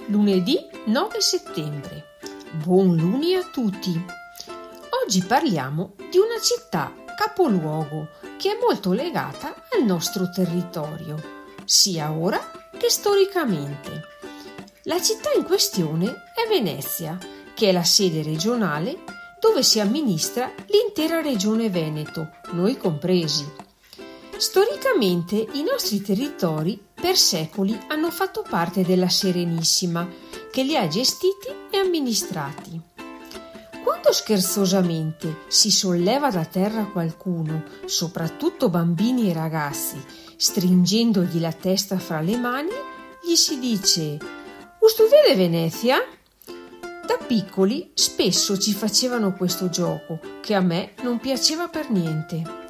Lunedì 9 settembre. Buon luni a tutti! Oggi parliamo di una città capoluogo che è molto legata al nostro territorio, sia ora che storicamente. La città in questione è Venezia, che è la sede regionale dove si amministra l'intera regione Veneto, noi compresi. Storicamente i nostri territori per secoli hanno fatto parte della Serenissima, che li ha gestiti e amministrati. Quando scherzosamente si solleva da terra qualcuno, soprattutto bambini e ragazzi, stringendogli la testa fra le mani, gli si dice: «Ustu vede Venezia?» Da piccoli spesso ci facevano questo gioco, che a me non piaceva per niente.